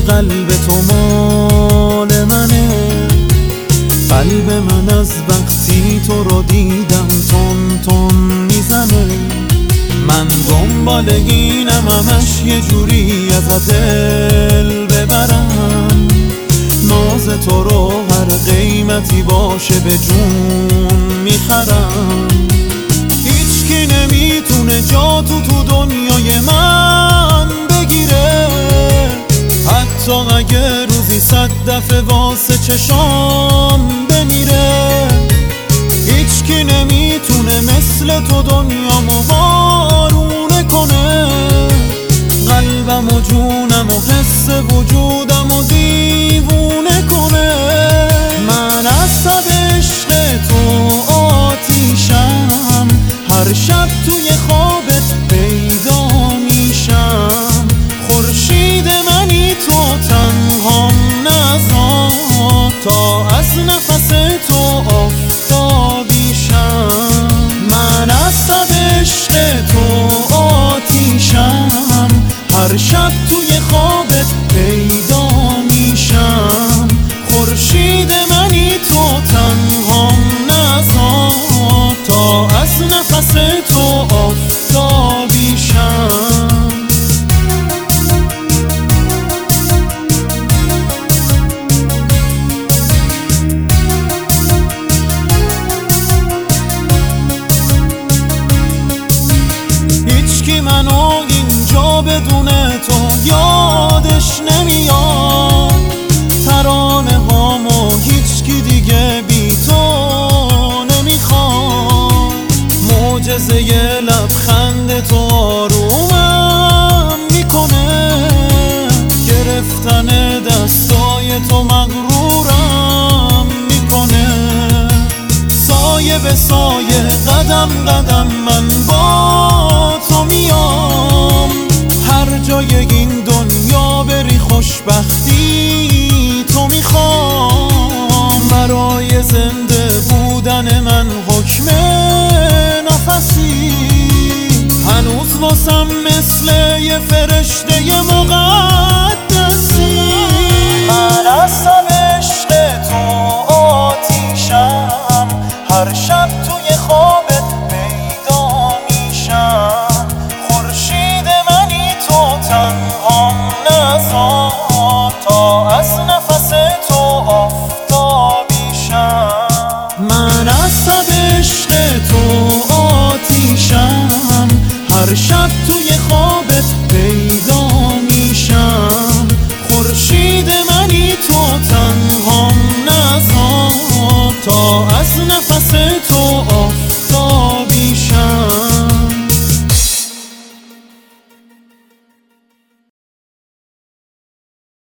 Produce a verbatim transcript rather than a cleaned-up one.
قلب تو مال منه. قلب من از وقتی تو رو دیدم تون تون میزنه. من دنبال اینم همش یه جوری از دل ببرم. ناز تو رو هر قیمتی باشه به جون میخرم. هیچکی نمیتونه جا تو تو دنیای من بگیره. حتی اگه روزی صد دفعه واسه چشام بمیره. هیچکی نمیتونه مثل تو دنیامو بارونه کنه. قلبم و جونم و حس وجودم و دیوونه کنه. من از سب عشق تو آتیشم. هر شب توی خوابت پیدا میشم. خورشید منی تو تنهام نزار تا از نفس تو آفتابیشم. من از سب عشق تو آتیشم. هر شب توی خوابت پیدا میشم. خورشید منی تو تنهام نزار تا از نفس تو آفتابیشم. هیچکی منو اینجا بدون تو یادش نمیاد. ترانه هامو هیچکی دیگه بی تو نمیخواد. معجزه ی لبخند تو آرومم میکنه. گرفتن دستای تو مغرورم میکنه. سایه به سایه قدم قدم من با تو میام. هر جای این دنیا بری خوشبختی تو میخوام. برای زنده بودن من حکم نفسی. هنوز واسم مثل یه فرشته مقدسی. من از سب عشق تو آتیشم. هر شب توی خوابت پیدا میشم. خورشید منی تو تنهام نزار تا از نفس تو آفتابیشم. من از سب عشق تو آتیشم. هر شب توی خوابت پیدا میشم. خورشید منی تو تنهام نزار تا از نفس